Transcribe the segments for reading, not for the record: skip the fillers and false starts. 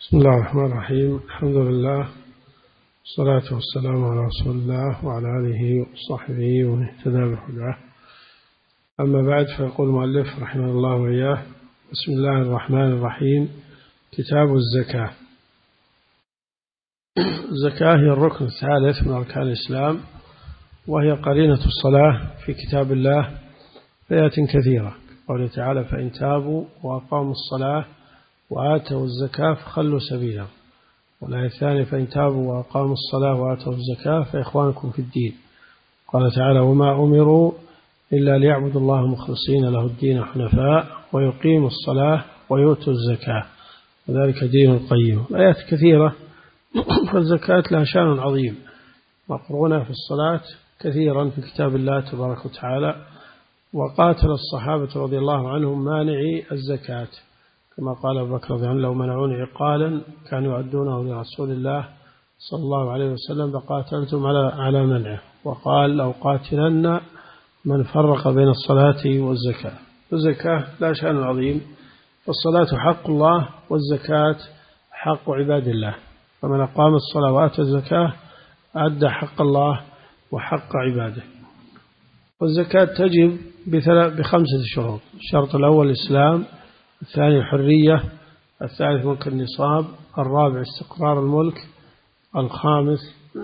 بسم الله الرحمن الرحيم. الحمد لله والصلاة والسلام على رسول الله وعلى آله وصحبه ومن اهتدى بهداه. أما بعد، فيقول المؤلف رحمه الله وإياه: بسم الله الرحمن الرحيم. كتاب الزكاة. الزكاة هي الركن الثالث من أركان الإسلام، وهي قرينة الصلاة في كتاب الله في آيات كثيرة. قوله تعالى: فإن تابوا وأقاموا الصلاة وآتوا الزكاة فخلوا سبيلهم. والآية الثانية: فإن تابوا وأقاموا الصلاة وآتوا الزكاة فإخوانكم في الدين. قال تعالى: وما أمروا إلا ليعبدوا الله مخلصين له الدين حنفاء ويقيموا الصلاة ويؤتوا الزكاة وذلك دين القيم. آيات كثيرة. فالزكاة لها شأن عظيم مقرونة في الصلاة كثيرا في كتاب الله تبارك وتعالى. وقاتل الصحابة رضي الله عنهم مانعي الزكاة، كما قال أبو بكر رضي الله عنه: لو منعوني عقالا كانوا يؤدونه لرسول الله صلى الله عليه وسلم فقاتلتم على منعه. وقال: لو قاتلن من فرق بين الصلاة والزكاة. الزكاة لا شأن عظيم، فالصلاة حق الله والزكاة حق عباد الله، فمن أقام الصلاة وآتى الزكاة أدى حق الله وحق عباده. والزكاة تجب بخمسة شروط: الشرط الأول الإسلام، الثاني الحرية، الثالث ملك النصاب، الرابع استقرار الملك، الخامس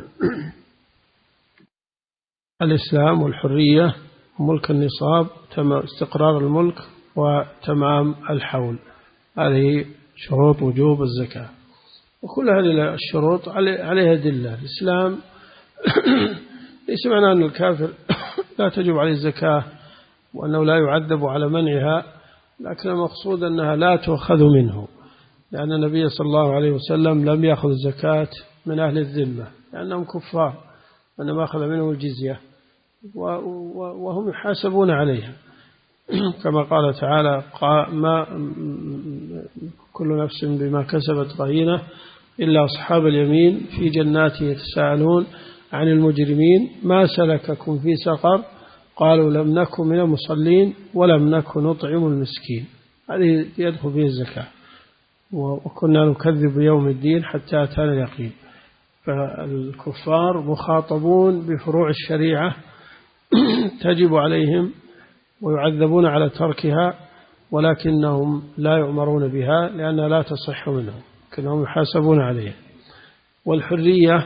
الإسلام والحرية وملك النصاب، استقرار الملك وتمام الحول. هذه شروط وجوب الزكاة، وكل هذه الشروط عليها أدلة. الإسلام ليس معناه أن الكافر لا تجب عليه الزكاة وأنه لا يعذب على منعها، لكن المقصود أنها لا تؤخذ منه، لأن النبي صلى الله عليه وسلم لم يأخذ الزكاة من أهل الذمة لأنهم كفار، وإنما أخذ منهم الجزية وهم يحاسبون عليها، كما قال تعالى: ما كل نفس بما كسبت رهينة إلا أصحاب اليمين في جنات يتساءلون عن المجرمين ما سلككم في سقر قالوا لم نكن من المصلين ولم نكن نطعم المسكين. هذه يدخل فيه الزكاة. وكنا نكذب بيوم الدين حتى أتانا اليقين. فالكفار مخاطبون بفروع الشريعة تجب عليهم ويعذبون على تركها، ولكنهم لا يؤمرون بها لأنها لا تصح منهم، لكنهم يحاسبون عليها. والحرية،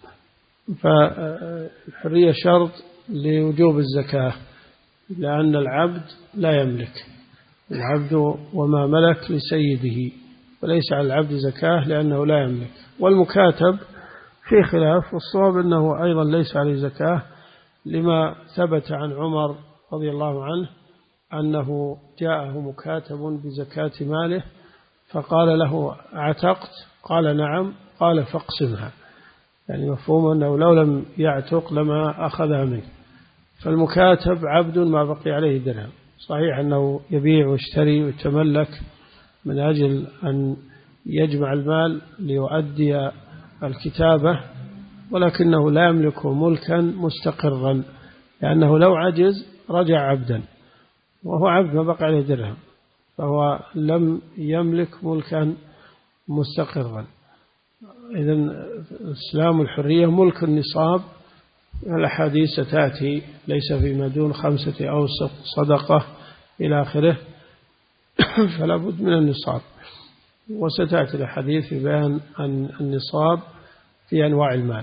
فالحرية شرط لوجوب الزكاة، لأن العبد لا يملك، العبد وما ملك لسيده، وليس على العبد زكاة لأنه لا يملك. والمكاتب في خلاف، والصواب أنه أيضا ليس عليه زكاة، لما ثبت عن عمر رضي الله عنه أنه جاءه مكاتب بزكاة ماله فقال له: أعتقت؟ قال: نعم. قال: فاقسمها. يعني مفهوم أنه لو لم يعتق لما أخذها منه. فالمكاتب عبد ما بقي عليه درهم. صحيح أنه يبيع ويشتري ويتملك من أجل أن يجمع المال ليؤدي الكتابة، ولكنه لا يملك ملكا مستقرا، لأنه لو عجز رجع عبدا، وهو عبد ما بقي عليه درهم، فهو لم يملك ملكا مستقرا. إذن الإسلام والحرية. ملك النصاب، الأحاديث ستأتي: ليس فيما دون 5 أوسق صدقة إلى آخره. فلا بد من النصاب، وستأتي الحديث في بيان أن النصاب في أنواع المال.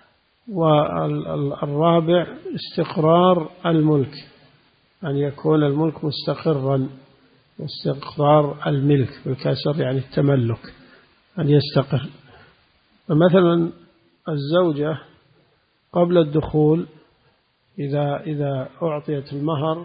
والرابع استقرار الملك، أن يكون الملك مستقرا، واستقرار الملك بالكسر يعني التملك، أن يستقر. فمثلا الزوجة قبل الدخول إذا أعطيت المهر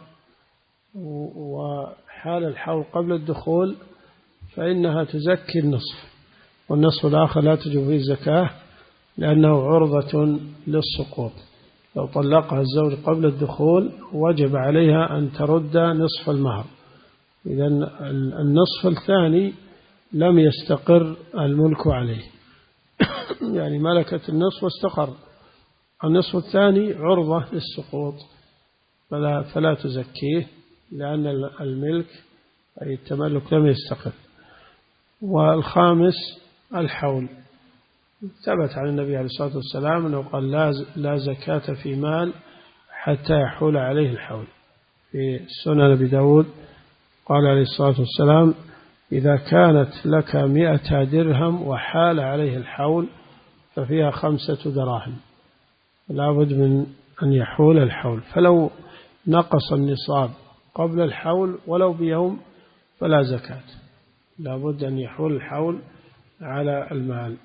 وحال الحول قبل الدخول فإنها تزكي النصف، والنصف الآخر لا تجب فيه الزكاة لأنه عرضة للسقوط. لو طلقها الزوج قبل الدخول وجب عليها أن ترد نصف المهر. إذن النصف الثاني لم يستقر الملك عليه يعني ملكت النصف واستقر، النصف الثاني عرضة للسقوط فلا تزكيه، لأن الملك أي التملك لم يستقر. والخامس الحول. ثبت عن النبي عليه الصلاة والسلام أنه قال لا زكاة في مال حتى يحول عليه الحول. في سنن أبي داود قال عليه الصلاة والسلام: إذا كانت لك 100 درهم وحال عليه الحول ففيها 5 دراهم، لا بد من أن يحول الحول. فلو نقص النصاب قبل الحول ولو بيوم فلا زكاة، لا بد أن يحول الحول على المال.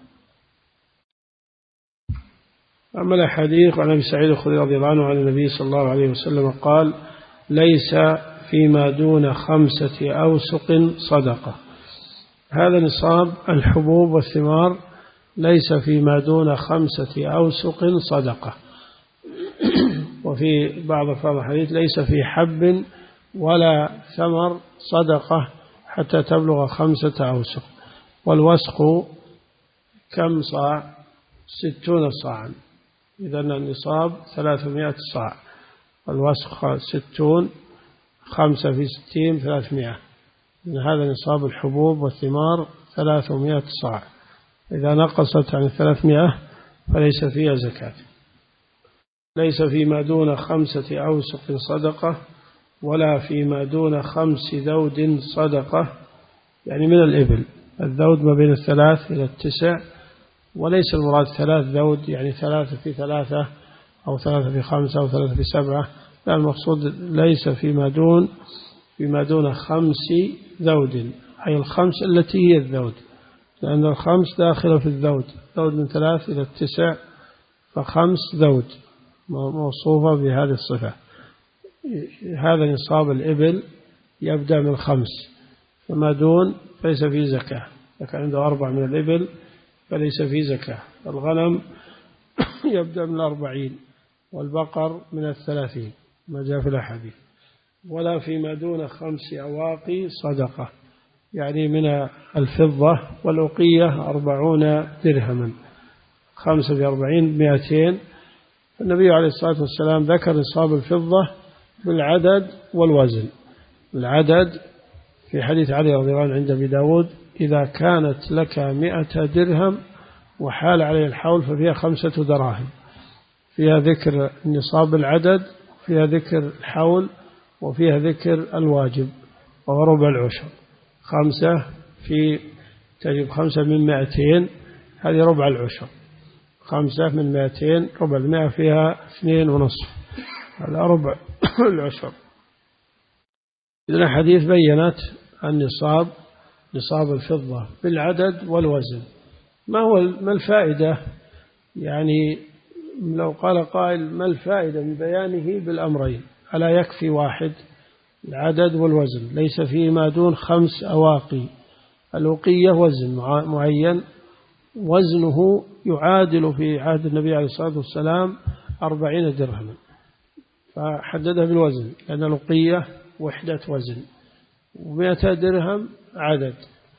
أما الحديث عن أبي سعيد الخدري رضي الله عنه عن النبي صلى الله عليه وسلم قال: ليس فيما دون 5 أوسق صدقة. هذا نصاب الحبوب والثمار، ليس فيما دون 5 أوسق صدقة. وفي بعض ألفاظ الحديث: ليس في حب ولا ثمر صدقة حتى تبلغ 5 أوسق. والوسق كم صاع؟ 60 صاعا. إذن النصاب 300 صاع، والوسق 60، 5 في 60 300. هذا نصاب الحبوب والثمار 300 صاع. إذا نقصت عن 300 فليس فيها زكاة. ليس فيما دون 5 أوسق صدقة، ولا فيما دون 5 ذود صدقة، يعني من الإبل. الذود ما بين 3 إلى 9، وليس المراد 3 ذود يعني 3 في 3 أو 3 في 5 أو 3 في 7. لا، المقصود ليس فيما دون 5 ذود، أي الخمس التي هي الذود، لأن الخمس داخلة في الذود. ذود من 3 إلى 9، ف5 ذود موصوفة بهذه الصفة. هذا نصاب الإبل، يبدأ من 5، فما دون فليس فيه زكاة. لكن عنده 4 من الإبل فليس فيه زكاة. الغنم يبدأ من 40، والبقر من 30 ما جاء في الأحاديث. ولا فيما دون 5 أواقي صدقة، يعني من الفضة، والأوقية 40 درهما، 5 في 40 200. النبي عليه الصلاة والسلام ذكر نصاب الفضة بالعدد والوزن. العدد في حديث علي رضي الله عنه عند أبي داود: إذا كانت لك 100 درهم وحال عليه الحول ففيها 5 دراهم. فيها ذكر نصاب العدد، فيها ذكر الحول، وفيها ذكر الواجب وهو ربع العشر. 5 في تجب 5 من 200، هذه ربع العشر. 5 من 200 ربع المئة فيها 2.5، هذا ربع العشر. إذن الحديث بيّنت النصاب، نصاب الفضة بالعدد والوزن. ما الفائدة؟ يعني لو قال قائل: ما الفائدة من بيانه بالأمرين؟ ألا يكفي واحد، العدد والوزن؟ ليس فيما دون 5 أواقي. الأوقية وزن معين، وزنه يعادل في عهد النبي عليه الصلاة والسلام 40 درهما، فحددها بالوزن، لأن الأوقية وحدة وزن، و100 درهم عدد.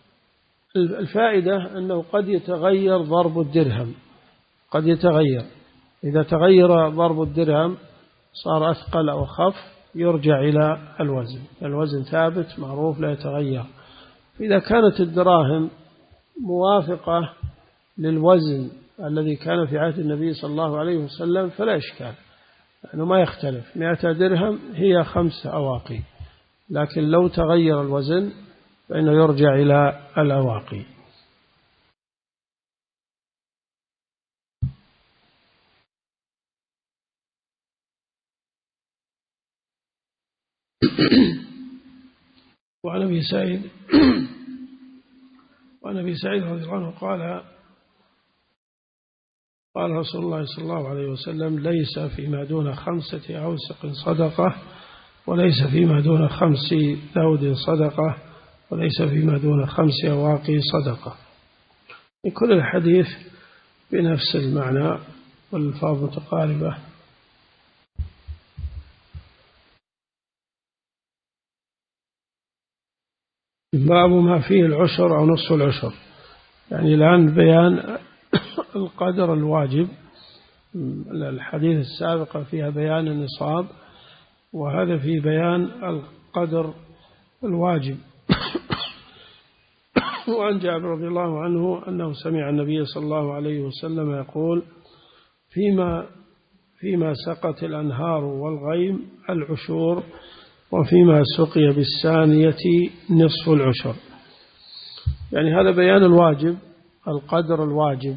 الفائدة أنه قد يتغير ضرب الدرهم، قد يتغير. إذا تغير ضرب الدرهم صار أثقل أو أخف يرجع إلى الوزن، الوزن ثابت معروف لا يتغير. إذا كانت الدراهم موافقة للوزن الذي كان في عهد النبي صلى الله عليه وسلم فلا إشكال، لأنه ما يختلف. 100 درهم هي 5 أواقي، لكن لو تغير الوزن فإنه يرجع إلى الأواقي. وعن أبي سعيد رضي الله عنه قال: قال رسول الله صلى الله عليه وسلم: ليس فيما دون 5 أوسق صدقة، وليس فيما دون 5 ذود صدقة، وليس فيما دون 5 أواقي صدقة. من كل الحديث بنفس المعنى والألفاظ متقاربة. باب ما فيه العشر أو نصف العشر، يعني الآن بيان القدر الواجب. الحديث السابقة فيها بيان النصاب، وهذا فيه بيان القدر الواجب. وعن جابر رضي الله عنه أنه سمع النبي صلى الله عليه وسلم يقول فيما سقت الأنهار والغيم العشور، وفيما سقي بالسانية نصف العشر. يعني هذا بيان الواجب، القدر الواجب.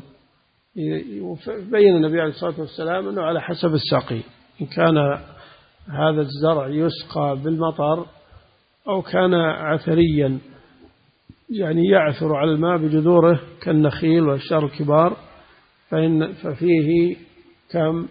بين النبي عليه الصلاة والسلام أنه على حسب السقي، إن كان هذا الزرع يسقى بالمطر أو كان عثريا يعني يعثر على الماء بجذوره كالنخيل والأشجار الكبار، ففيه كم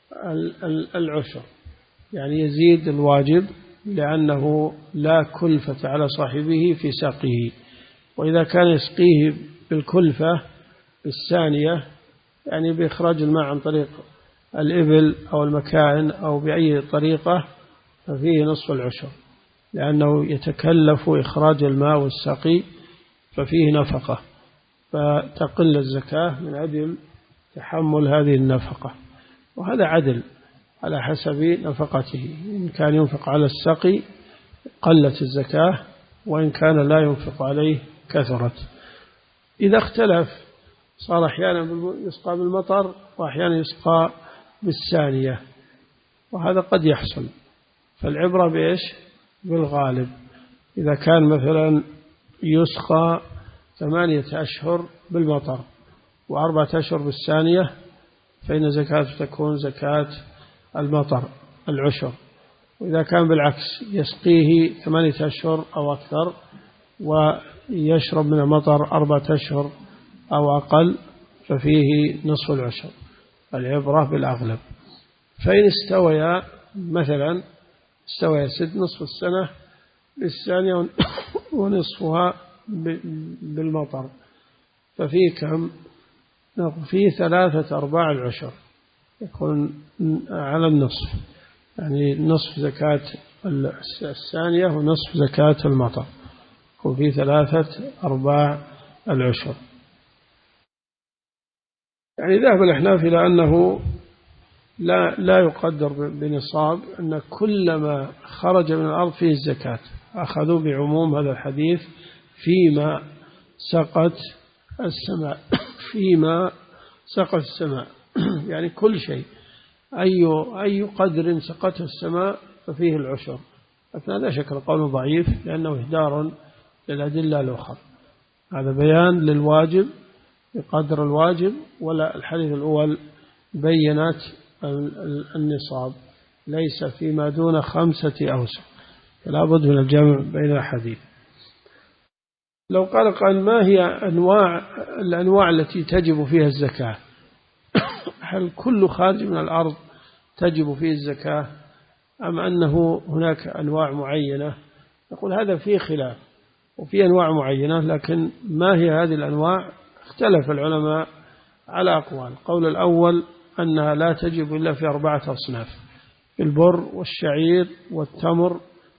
العشر، يعني يزيد الواجب لأنه لا كلفة على صاحبه في سقيه. وإذا كان يسقيه بالكلفة بالثانية، يعني بإخراج الماء عن طريق الإبل أو المكائن أو بأي طريقة، ففيه نصف العشر، لأنه يتكلف إخراج الماء والسقي، ففيه نفقة، فتقل الزكاة من أجل تحمل هذه النفقة. وهذا عدل على حسب نفقته، إن كان ينفق على السقي قلت الزكاة، وإن كان لا ينفق عليه كثرت. إذا اختلف صار أحيانا يسقى بالمطر وأحيانا يسقى بالثانية، وهذا قد يحصل. فالعبرة بإيش؟ بالغالب. إذا كان مثلا يسقى 8 أشهر بالمطر و4 أشهر بالثانية، فإن زكاة تكون زكاة المطر العشر. وإذا كان بالعكس يسقيه 8 أشهر أو أكثر ويشرب من المطر 4 أشهر أو أقل، ففيه نصف العشر. العبرة بالأغلب. فإن استويا مثلا سد نصف السنة بالثانية ونصفها بالمطر، ففيه كم؟ فيه 3/4 العشر، يكون على النصف، يعني نصف زكاة الثانية ونصف زكاة المطر، يكون فيه 3/4 العشر. يعني ذهب الأحناف إلى أنه لا يقدر بنصاب، أن كل ما خرج من الأرض فيه الزكاة. أخذوا بعموم هذا الحديث فيما سقت السماء فيما سقت السماء يعني كل شيء، أي قدر سقته السماء ففيه العشر. لكن لا شك القول ضعيف، لأنه إهدار للأدلة الأخرى. هذا بيان للواجب بقدر الواجب، ولا الحديث الأول بينت النصاب ليس فيما دون 5 أوسق، فلا بد من الجمع بين الحديث. لو قال ما هي الأنواع التي تجب فيها الزكاة؟ هل كل خارج من الأرض تجب فيه الزكاة، أم أنه هناك أنواع معينة؟ نقول هذا فيه خلاف، وفي أنواع معينة، لكن ما هي هذه الأنواع؟ اختلف العلماء على أقوال. القول الأول أنها لا تجب إلا في 4 أصناف: البر والشعير والتمر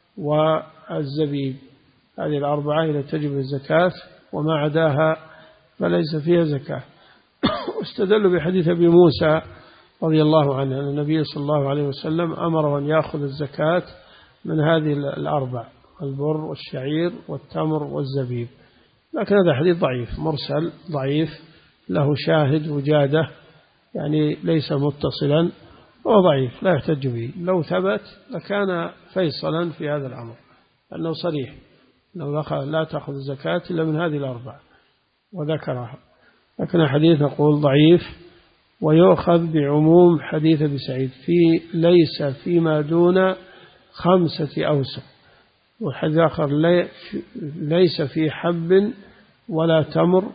والزبيب. هذه ال4 إذا تجب الزكاة، وما عداها فليس فيها زكاة. واستدلوا بحديث أبي موسى رضي الله عنه أن النبي صلى الله عليه وسلم أمره أن يأخذ الزكاة من هذه ال4: البر والشعير والتمر والزبيب. لكن هذا حديث ضعيف، مرسل ضعيف، له شاهد وجادة، يعني ليس متصلا، هو ضعيف لا يحتج به. لو ثبت لكان فيصلا في هذا الأمر، أنه صريح أنه لا تأخذ الزكاة إلا من هذه ال4 وذكرها. لكن الحديث نقول ضعيف، ويؤخذ بعموم حديث أبي سعيد ليس فيما دون 5 أوسق. والحديث آخر ليس في حب ولا تمر،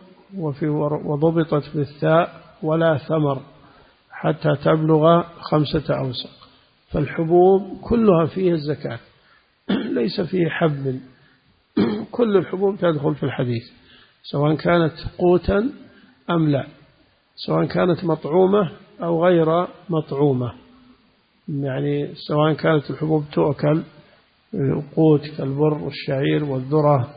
وضبطت بالثاء ولا ثمر حتى تبلغ 5 أوسق. فالحبوب كلها فيها الزكاة، ليس فيه حب. كل الحبوب تدخل في الحديث، سواء كانت قوتا أم لا، سواء كانت مطعومة أو غير مطعومة، يعني سواء كانت الحبوب تؤكل قوت كالبر والشعير والذرة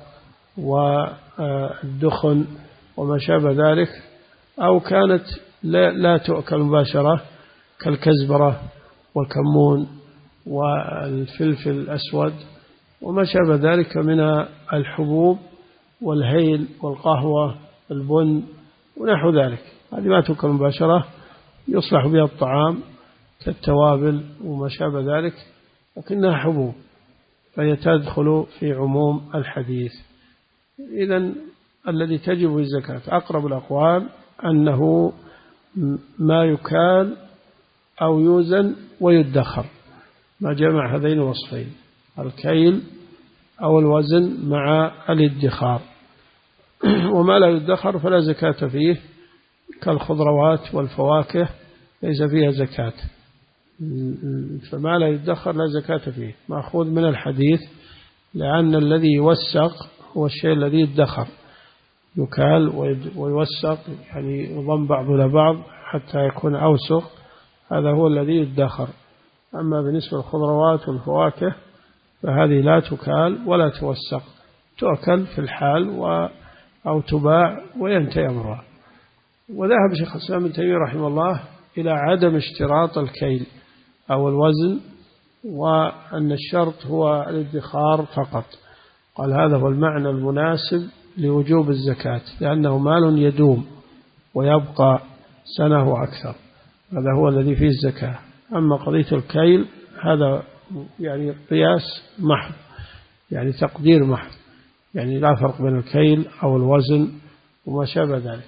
والدخن وما شابه ذلك، أو كانت لا تؤكل مباشرة كالكزبرة والكمون والفلفل الأسود وما شابه ذلك من الحبوب والهيل والقهوة البن ونحو ذلك، هذه ما تؤكل مباشرة، يصلح بها الطعام كالتوابل وما شابه ذلك، لكنها حبوب فهي تدخل في عموم الحديث. إذن الذي تجب الزكاة أقرب الأقوال أنه ما يكال أو يوزن ويدخر، ما جمع هذين الوصفين، الكيل أو الوزن مع الادخار. وما لا يدخر فلا زكاة فيه، كالخضروات والفواكه ليس فيها زكاة، فما لا يدخر لا زكاة فيه، مأخوذ من الحديث، لأن الذي يوسق هو الشيء الذي يدخر، يكال ويوسق، يعني يضم بعض إلى بعض حتى يكون أوسق، هذا هو الذي يدخر. أما بالنسبة للخضروات والفواكه فهذه لا تكال ولا توسق، تؤكل في الحال أو تباع وينتهي أمرها. وذهب شيخ الإسلام ابن تيمية رحمه الله إلى عدم اشتراط الكيل أو الوزن، وأن الشرط هو الادخار فقط. قال هذا هو المعنى المناسب لوجوب الزكاة، لأنه مال يدوم ويبقى سنة وأكثر، هذا هو الذي فيه الزكاة. أما قضية الكيل هذا يعني قياس محض، يعني تقدير محض، يعني لا فرق بين الكيل أو الوزن وما شابه ذلك.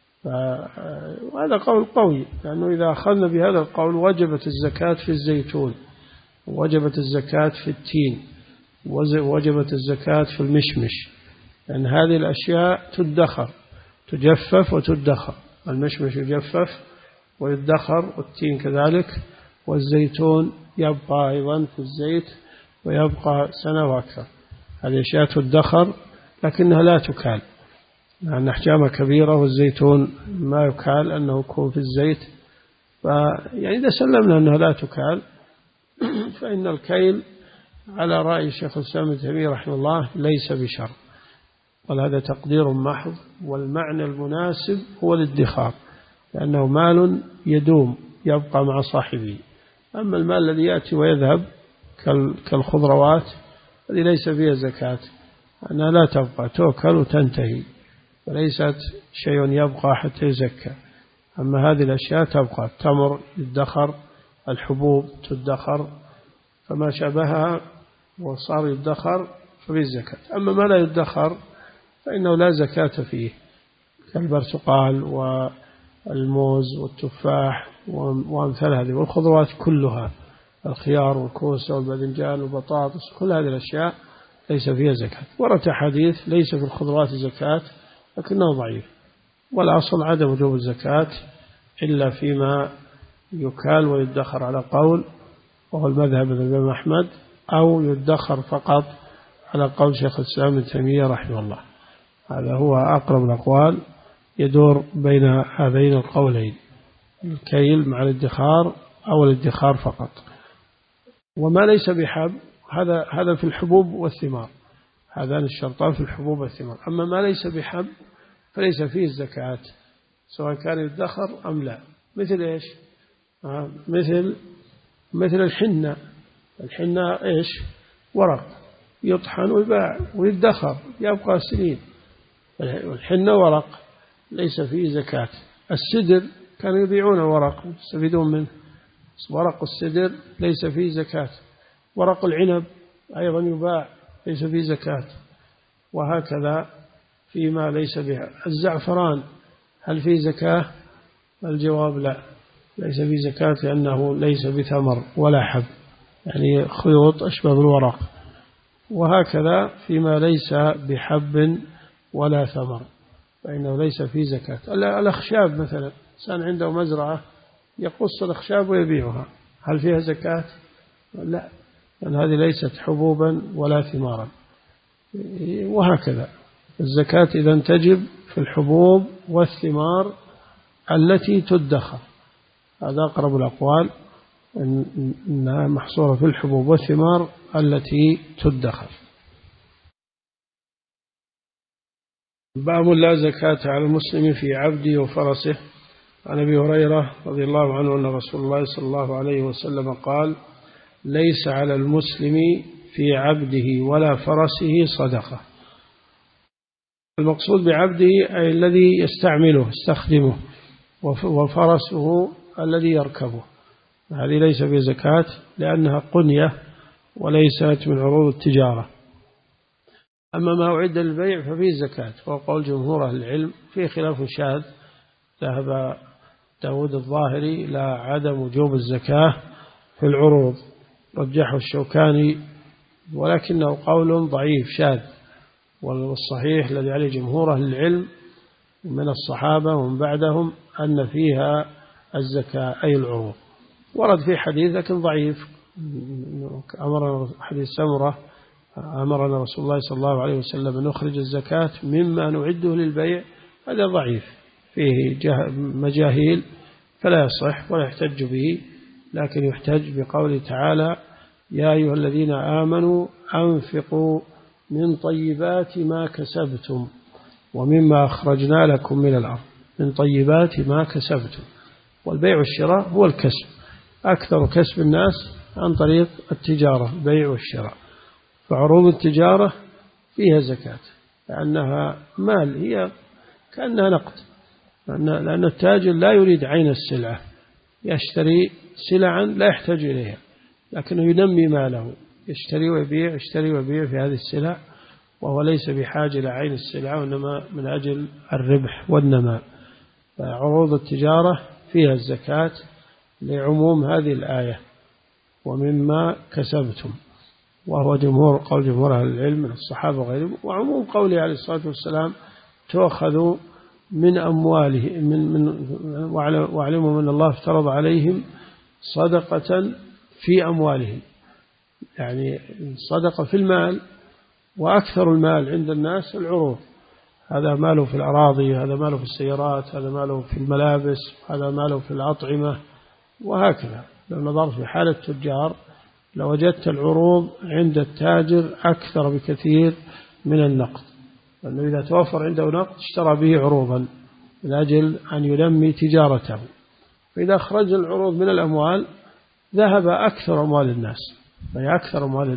وهذا قول قوي، لأنه إذا أخذنا بهذا القول وجبت الزكاة في الزيتون، وجبت الزكاة في التين، وجبت الزكاة في المشمش، لأن هذه الأشياء تدخر، تجفف وتدخر، المشمش يجفف ويدخر، والتين كذلك، والزيتون يبقى أيضا في الزيت ويبقى سنة وأكثر. هذه أشياء تدخر لكنها لا تكال، لأن أحجامها كبيرة، والزيتون ما يكال أنه يكون في الزيت. يعني إذا سلمنا أنها لا تكال فإن الكيل على رأي الشيخ الإسلام ابن تيمية رحمه الله ليس بشرط، وهذا تقدير محض، والمعنى المناسب هو الادخار، لأنه مال يدوم يبقى مع صاحبه. أما المال الذي يأتي ويذهب كالخضروات الذي ليس فيها زكاة، أنها لا تبقى، تؤكل وتنتهي، وليست شيء يبقى حتى يزكى. أما هذه الأشياء تبقى، التمر يدخر، الحبوب تدخر، فما شابهها وصار يدخر ففيه الزكاة. أما ما لا يدخر فإنه لا زكاة فيه، كالبرتقال والموز والتفاح وأمثال هذه، والخضروات كلها، الخيار والكوسة والباذنجان والبطاطس، كل هذه الأشياء ليس فيها زكاة. ورد حديث ليس في الخضروات زكاة لكنه ضعيف، والأصل عدم وجوب الزكاة إلا فيما يكال ويدخر على قول، وهو المذهب الإمام أحمد، أو يدخر فقط على قول شيخ الإسلام ابن تيمية رحمه الله. هذا هو أقرب الأقوال، يدور بين هذين القولين، الكيل مع الادخار أو الادخار فقط. وما ليس بحب هذا في الحبوب والثمار، هذان الشرطان في الحبوب والثمار. أما ما ليس بحب فليس فيه الزكاة، سواء كان يدخر أم لا. مثل إيش؟ مثل الحنة. الحنة إيش؟ ورق يطحن ويباع ويدخر يبقى سنين، والحنة ورق ليس فيه زكاة. السدر كانوا يبيعون ورق يستفيدون منه، ورق السدر ليس فيه زكاة. ورق العنب أيضا يباع ليس فيه زكاة، وهكذا فيما ليس بها. الزعفران هل فيه زكاة؟ الجواب لا، ليس فيه زكاة، لأنه ليس بثمر ولا حب، يعني خيوط أشبه بالورق. وهكذا فيما ليس بحب ولا ثمر فإنه ليس فيه زكاة. الأخشاب مثلا، إنسان عنده مزرعة يقص الأخشاب ويبيعها، هل فيها زكاة؟ لا، لأن هذه ليست حبوبا ولا ثمارا. وهكذا الزكاة إذن تجب في الحبوب والثمار التي تدخر، هذا أقرب الأقوال، أنها محصورة في الحبوب والثمار التي تدخر. باب لا زكاة على المسلم في عبده وفرسه. عن أبي هريرة رضي الله عنه أن رسول الله صلى الله عليه وسلم قال: ليس على المسلم في عبده ولا فرسه صدقة. المقصود بعبده أي الذي يستعمله يستخدمه، وفرسه الذي يركبه. هذه ليس في زكاة لأنها قنية وليست من عروض التجارة. أما ما أعد للبيع ففيه زكاة، وقول جمهور أهل العلم في خلاف شاذ. ذهب داود الظاهري إلى عدم وجوب الزكاة في العروض، رجحه الشوكاني، ولكنه قول ضعيف شاذ. والصحيح الذي عليه جمهور أهل العلم من الصحابة ومن بعدهم أن فيها الزكاة أي العروض. ورد في حديث لكن ضعيف، أمرنا حديث سمرة أمرنا رسول الله صلى الله عليه وسلم أن نخرج الزكاة مما نعده للبيع. هذا ضعيف فيه مجاهيل فلا يصح ولا يحتج به، لكن يحتج بقوله تعالى: يا أيها الذين آمنوا أنفقوا من طيبات ما كسبتم ومما أخرجنا لكم من الأرض. من طيبات ما كسبتم، والبيع والشراء هو الكسب، أكثر كسب الناس عن طريق التجارة، البيع والشراء. فعروض التجارة فيها زكاة لأنها مال، هي كأنها نقد، لأن التاجر لا يريد عين السلعة، يشتري سلعا لا يحتاج إليها لكنه ينمي ماله، يشتري ويبيع يشتري ويبيع في هذه السلع، وهو ليس بحاجة لعين السلعة وإنما من أجل الربح والنماء. فعروض التجارة فيها الزكاة لعموم هذه الآية: ومما كسبتم، وهو قول جمهور أهل العلم من الصحابة وغيرهم، وعموم قوله عليه الصلاة والسلام: تؤخذ من أموالهم واعلموا من الله افترض عليهم صدقة في أموالهم، يعني صدقة في المال، وأكثر المال عند الناس العروض. هذا ماله في الأراضي، هذا ماله في السيارات، هذا ماله في الملابس، هذا ماله في الأطعمة، وهكذا. لو نظرت في حالة التجار لوجدت العروض عند التاجر أكثر بكثير من النقد، لأنه إذا توفر عنده نقد اشترى به عروضا من أجل أن ينمي تجارته. فإذا أخرج العروض من الأموال ذهب أكثر أموال الناس، فهي أكثر أموال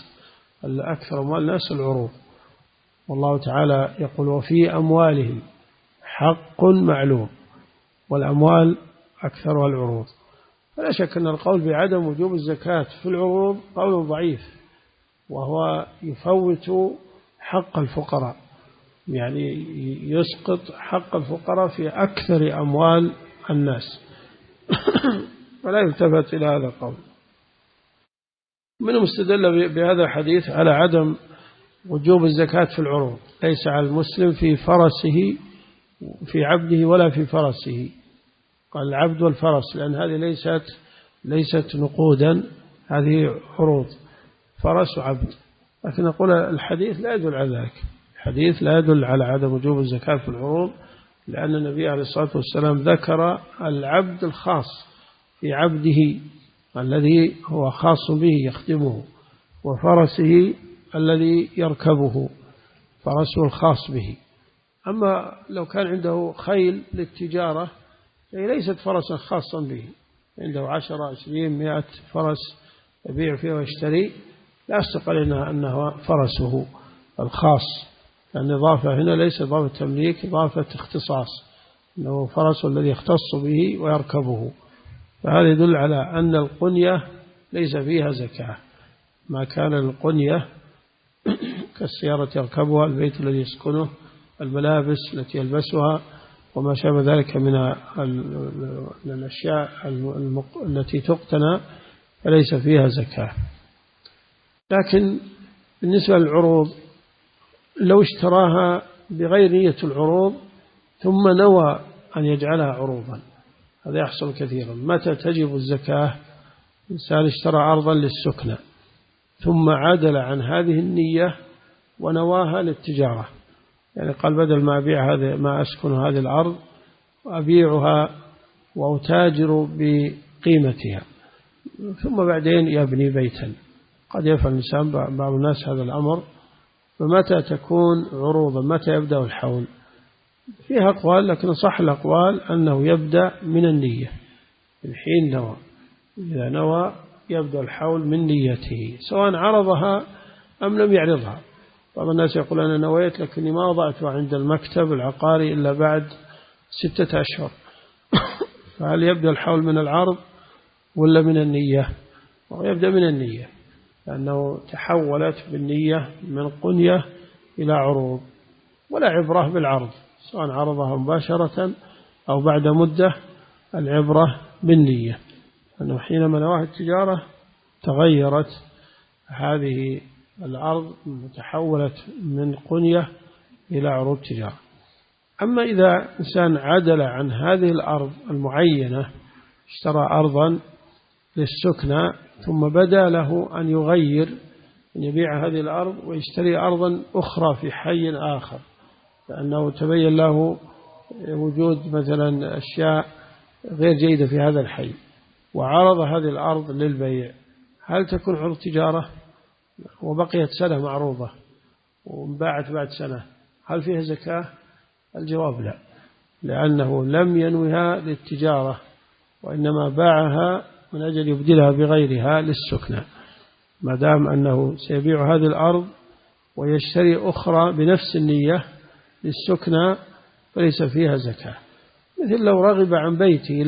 الناس العروض. والله تعالى يقول: وفي أموالهم حق معلوم، والأموال أكثرها العروض. فلا شك أن القول بعدم وجوب الزكاة في العروض قول ضعيف، وهو يفوت حق الفقراء، يعني يسقط حق الفقراء في أكثر أموال الناس فلا يلتفت إلى هذا القول. من مستدل بهذا الحديث على عدم وجوب الزكاة في العروض: ليس على المسلم في فرسه في عبده ولا في فرسه. قال العبد والفرس لأن هذه ليست نقودا، هذه عروض، فرس وعبد. لكن نقول الحديث لا يدل على ذلك، الحديث لا يدل على عدم وجوب الزكاة في العروض، لأن النبي عليه الصلاة والسلام ذكر العبد الخاص في عبده الذي هو خاص به يخدمه، وفرسه الذي يركبه فرسه الخاص به. أما لو كان عنده خيل للتجارة هي ليست فرسا خاصا به، عنده 10 20 100 فرس يبيع فيه ويشتري، لا يستقل أنه فرسه الخاص، لأن الإضافة هنا ليس إضافة تمليك، إضافة اختصاص، أنه فرسه الذي يختص به ويركبه. فهذا يدل على أن القنية ليس فيها زكاة. ما كان القنية كالسيارة يركبها، البيت الذي يسكنه، الملابس التي يلبسها، وما شابه ذلك من الأشياء التي تقتنى فليس فيها زكاة. لكن بالنسبة للعروض لو اشتراها بغير نية العروض ثم نوى أن يجعلها عروضا، هذا يحصل كثيرا. متى تجب الزكاة؟ إنسان اشترى أرضا للسكنة ثم عدل عن هذه النية ونواها للتجارة، يعني قال بدل ما أبيع ما أسكن هذه الأرض وأبيعها وأتاجر بقيمتها، ثم بعدين يبني بيتا. قد يفعل الإنسان بعض الناس هذا الأمر. فمتى تكون عروضا؟ متى يبدأ الحول؟ فيها أقوال، لكن صح الأقوال أنه يبدأ من النية، من حين نوى. إذا نوى يبدأ الحول من نيته، سواء عرضها أم لم يعرضها. بعض الناس يقول أنا نويت لكني ما وضعته عند المكتب العقاري إلا بعد 6 أشهر فهل يبدأ الحول من العرض ولا من النية؟ ويبدأ من النية، لأنه تحولت بالنية من قنية إلى عروض، ولا عبرة بالعرض سواء عرضها مباشرة أو بعد مدة، العبرة بالنية، أنه حينما نواها التجارة تغيرت هذه الأرض تحولت من قنية إلى عروض تجارة. أما إذا إنسان عدل عن هذه الأرض المعينة، اشترى أرضا للسكنى ثم بدا له أن يغير، أن يبيع هذه الأرض ويشتري أرضا أخرى في حي آخر، لأنه تبين له وجود مثلا أشياء غير جيدة في هذا الحي وعرض هذه الأرض للبيع، هل تكون عروض تجارة؟ وبقيت سنة معروضة وانباعت بعد سنة، هل فيها زكاة؟ الجواب لا، لأنه لم ينوها للتجارة وإنما باعها من أجل يبدلها بغيرها للسكنى. ما دام أنه سيبيع هذه الأرض ويشتري أخرى بنفس النية للسكنى فليس فيها زكاة. مثل لو رغب عن بيته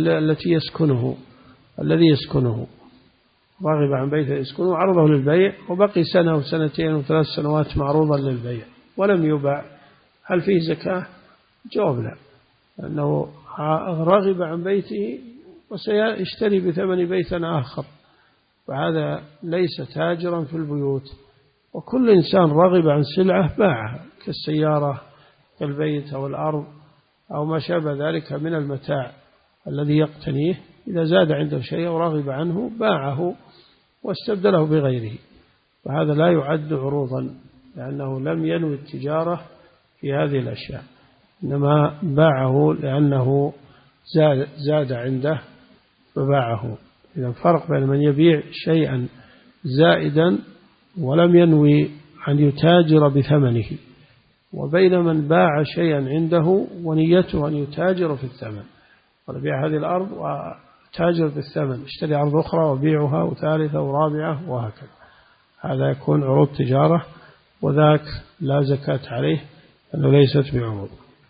الذي يسكنه رغب عن بيته يسكنه عرضه للبيع وبقي سنة وسنتين و3 سنوات معروضا للبيع ولم يباع، هل فيه زكاة؟ جواب لا، لأنه رغب عن بيته وسيشتري بثمن بيت آخر، فهذا ليس تاجرا في البيوت. وكل إنسان رغب عن سلعة باعها، كالسيارة كالبيت أو الأرض أو ما شابه ذلك من المتاع الذي يقتنيه، إذا زاد عنده شيء ورغب عنه باعه واستبدله بغيره، فهذا لا يعد عروضا، لأنه لم ينوي التجارة في هذه الأشياء، إنما باعه لأنه زاد عنده فباعه. إذا فرق بين من يبيع شيئا زائدا ولم ينوي أن يتاجر بثمنه، وبين من باع شيئا عنده ونيته أن يتاجر في الثمن، ويبيع هذه الأرض وتاجر بالثمن، اشتري أرض أخرى وبيعها وثالثة ورابعة وهكذا، هذا يكون عروض تجارة، وذاك لا زكاة عليه لأنه ليست بعروض.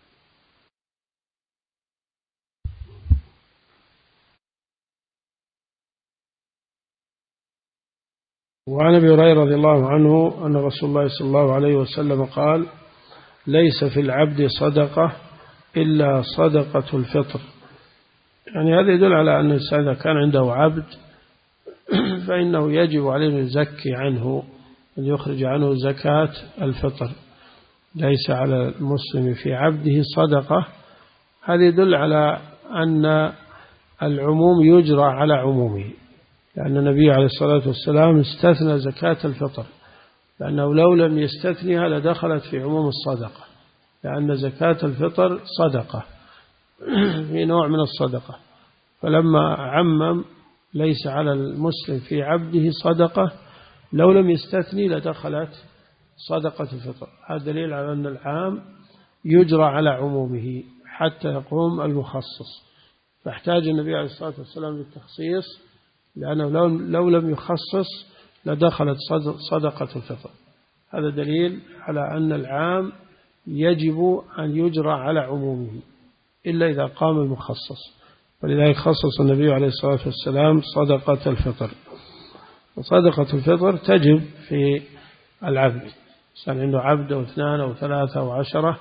وعن أبي هريرة رضي الله عنه أن رسول الله صلى الله عليه وسلم قال: ليس في العبد صدقة إلا صدقة الفطر. يعني هذا يدل على أن الإنسان إذا كان عنده عبد فإنه يجب عليه أن يزكي عنه، أن يخرج عنه زكاة الفطر. ليس على المسلم في عبده صدقة، هذا يدل على أن العموم يجرى على عمومه، لأن النبي عليه الصلاة والسلام استثنى زكاة الفطر، لأنه لو لم يستثنيها لدخلت في عموم الصدقة، لأن زكاة الفطر صدقة في نوع من الصدقة، فلما عمم ليس على المسلم في عبده صدقة، لو لم يستثني لدخلت صدقة الفطر. هذا دليل على أن العام يجرى على عمومه حتى يقوم المخصص، فاحتاج النبي عليه الصلاة والسلام للتخصيص، لأنه لو لم يخصص لدخلت صدقة الفطر. هذا دليل على أن العام يجب أن يجرى على عمومه إلا إذا قام المخصص، ولذلك خصص النبي عليه الصلاة والسلام صدقة الفطر. وصدقة الفطر تجب في العبد، كان عنده عبد أو 2 أو 3 أو 10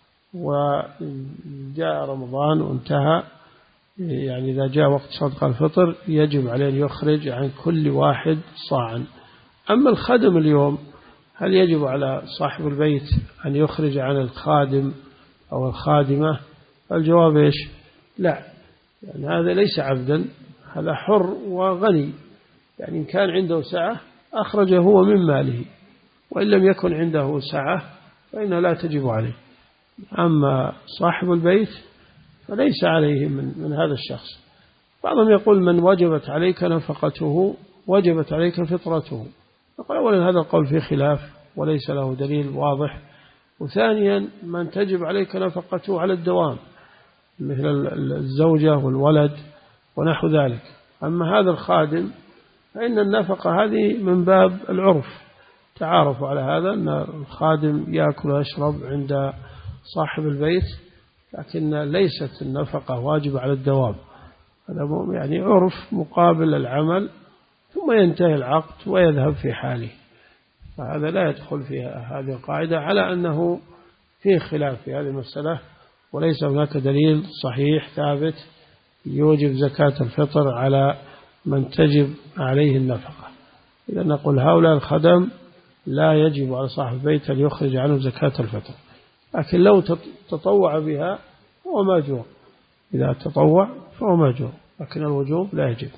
وجاء رمضان وانتهى، يعني إذا جاء وقت صدقة الفطر يجب عليه أن يخرج عن كل واحد صاعا. أما الخدم اليوم، هل يجب على صاحب البيت أن يخرج عن الخادم أو الخادمة؟ الجواب إيش؟ لا، يعني هذا ليس عبدا، هذا حر وغني، يعني إن كان عنده سعة أخرجه هو من ماله، وإن لم يكن عنده سعة فإنها لا تجب عليه. أما صاحب البيت فليس عليه من هذا الشخص. بعضهم يقول: من وجبت عليك نفقته وجبت عليك فطرته. نقول أولا هذا القول فيه خلاف وليس له دليل واضح، وثانيا من تجب عليك نفقته على الدوام مثل الزوجة والولد ونحو ذلك. أما هذا الخادم فإن النفقة هذه من باب العرف، تعارفوا على هذا أن الخادم يأكل ويشرب عند صاحب البيت، لكن ليست النفقة واجبة على الدوام، هذا يعني عرف مقابل العمل، ثم ينتهي العقد ويذهب في حاله، فهذا لا يدخل في هذه القاعدة، على أنه فيه خلاف في هذه المسألة، وليس هناك دليل صحيح ثابت يوجب زكاة الفطر على من تجب عليه النفقة. إذا نقول هؤلاء الخدم لا يجب على صاحب البيت أن يخرج عنه زكاة الفطر، لكن لو تطوع بها فهو ماجور، إذا تطوع فهو ماجور، لكن الوجوب لا يجب.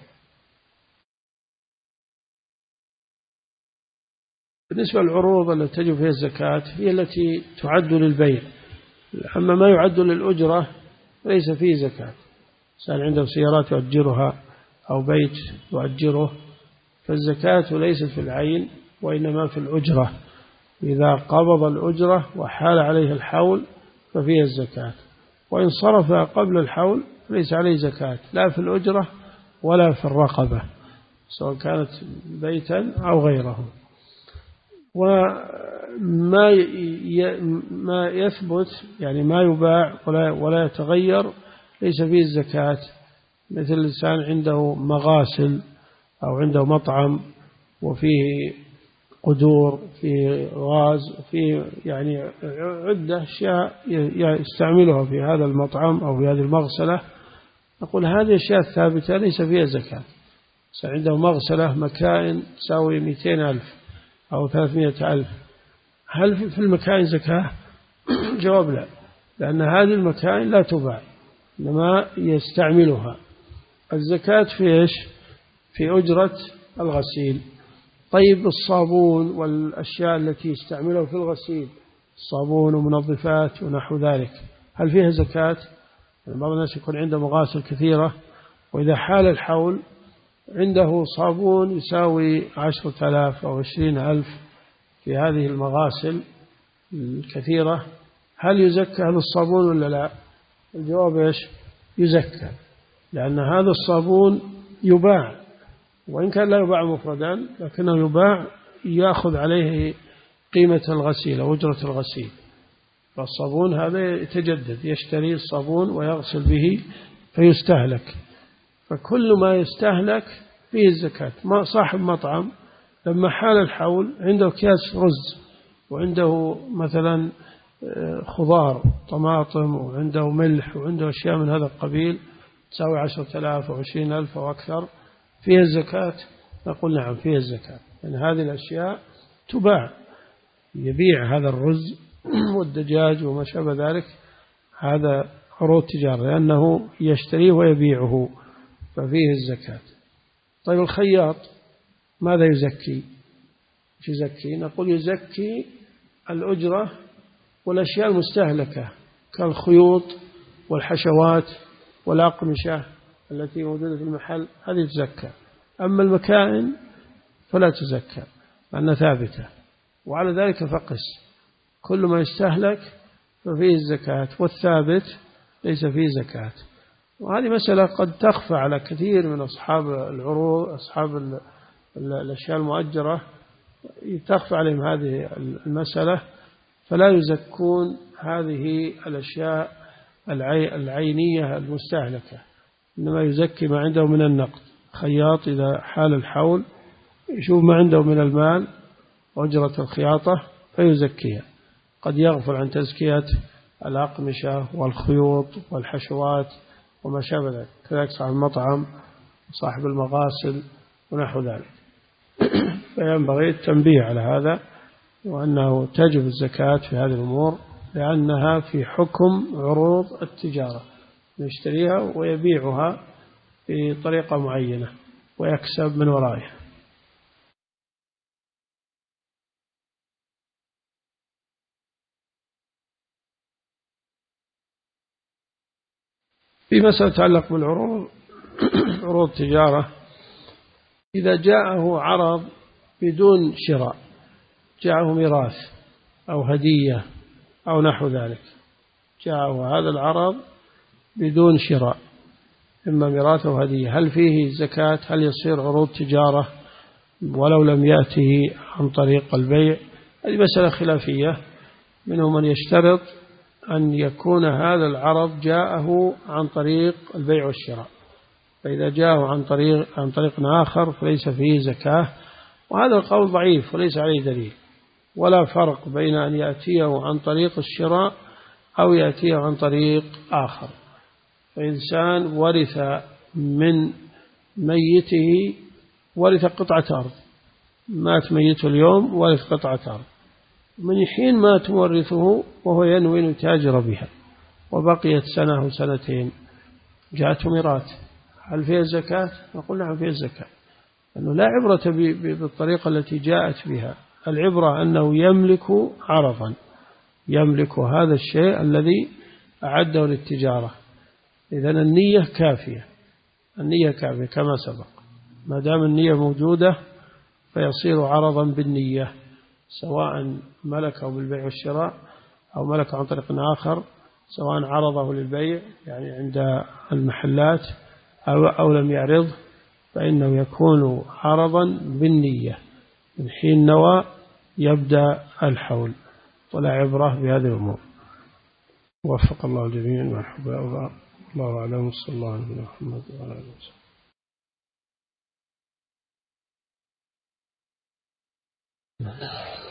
بالنسبة للعروض التي تجب فيها الزكاة هي التي تعد للبيع، أما ما يعد للأجرة ليس فيه زكاة. إنسان عنده سيارات يؤجرها أو بيت يؤجره، فالزكاة ليست في العين وإنما في الأجرة، إذا قبض الأجرة وحال عليه الحول ففيها الزكاة، وإن صرف قبل الحول ليس عليه زكاة لا في الأجرة ولا في الرقبة، سواء كانت بيتا أو غيره. وما يثبت يعني ما يباع ولا يتغير ليس فيه الزكاة، مثل الإنسان عنده مغاسل أو عنده مطعم وفيه قدور، فيه غاز، فيه يعني عدة أشياء يستعملها في هذا المطعم أو في هذه المغسلة، نقول هذه أشياء ثابتة ليس فيها زكاة. عنده مغسلة مكائن تساوي 200,000 أو 300,000، هل في المكائن زكاة؟ جواب لا، لأن هذه المكائن لا تباع إنما يستعملها. الزكاة في إيش؟ في أجرة الغسيل. طيب الصابون والأشياء التي يستعملها في الغسيل، الصابون ومنظفات ونحو ذلك، هل فيها زكاة؟ يعني بعض الناس يكون عنده مغاسل كثيرة، وإذا حال الحول عنده صابون يساوي 10,000 أو 20,000 في هذه المغاسل الكثيرة، هل يزكى هذا الصابون ولا لا؟ الجواب إيش؟ يزكى، لأن هذا الصابون يباع، وإن كان لا يباع مفردا لكنه يباع، يأخذ عليه قيمة الغسيل أو أجرة الغسيل. فالصابون هذا يتجدد، يشتري الصابون ويغسل به فيستهلك، فكل ما يستهلك فيه الزكاة. ما صاحب مطعم لما حال الحول عنده أكياس رز وعنده مثلا خضار طماطم وعنده ملح وعنده أشياء من هذا القبيل تساوي 10,000 أو 20,000 أو أكثر، فيها الزكاة؟ نقول نعم فيها الزكاة، لأن هذه الأشياء تباع، يبيع هذا الرز والدجاج وما شابه ذلك، هذا عروض تجارة لأنه يشتريه ويبيعه ففيه الزكاة. طيب الخياط ماذا يزكي؟ يزكي، نقول يزكي الأجرة والأشياء المستهلكة كالخيوط والحشوات والأقمشة التي موجودة في المحل، هذه تزكى. أما المكائن فلا تزكى لأنها ثابتة، وعلى ذلك فقس، كل ما يستهلك ففيه الزكاة، والثابت ليس فيه زكاة. وهذه مسألة قد تخفى على كثير من أصحاب العروض، أصحاب الأشياء المؤجرة، تخفى عليهم هذه المسألة، فلا يزكون هذه الأشياء العينية المستهلكة، إنما يزكي ما عنده من النقد. خياط إذا حال الحول يشوف ما عنده من المال وأجرة الخياطة فيزكيها، قد يغفل عن تزكية الأقمشة والخيوط والحشوات وما شابه ذلك، كذلك صاحب المطعم وصاحب المغاسل ونحو ذلك. فينبغي التنبيه على هذا، وأنه تجب الزكاة في هذه الأمور لأنها في حكم عروض التجارة، يشتريها ويبيعها بطريقة معينة ويكسب من ورائها. في مسألة تتعلق بالعروض، عروض تجارة، إذا جاءه عرض بدون شراء، جاءه ميراث أو هدية أو نحو ذلك، جاءه هذا العرض بدون شراء، إما ميراث أو هدية، هل فيه زكاة؟ هل يصير عروض تجارة ولو لم يأته عن طريق البيع. هذه مسألة خلافية، منهم من يشترط أن يكون هذا العرض جاءه عن طريق البيع والشراء، فإذا جاءه عن طريق آخر فليس فيه زكاة، وهذا القول ضعيف وليس عليه دليل، ولا فرق بين أن يأتيه عن طريق الشراء أو يأتيه عن طريق آخر. فإنسان ورث من ميته، ورث قطعة أرض، مات ميته اليوم ورث قطعة أرض، من حين مات مورثه وهو ينوي أن يتاجر بها، وبقيت سنة أو سنتين، جاءته ميراث، هل فيها الزكاة؟ نقول نعم فيها الزكاة، أنه لا عبرة بالطريقة التي جاءت بها، العبرة أنه يملك عرضا، يملك هذا الشيء الذي أعده للتجارة. إذن النية كافية، النية كافية كما سبق، ما دام النية موجودة فيصير عرضا بالنية، سواء ملكه بالبيع والشراء أو ملكه عن طريق آخر، سواء عرضه للبيع يعني عند المحلات أو لم يعرض، فإنه يكون عرضا بالنية، من حين نوى يبدأ الحول، ولا عبرة بهذه الأمور. وفق الله الجميع وحب الله أعلم، صلى الله عليه محمد وعلى آله وسلم.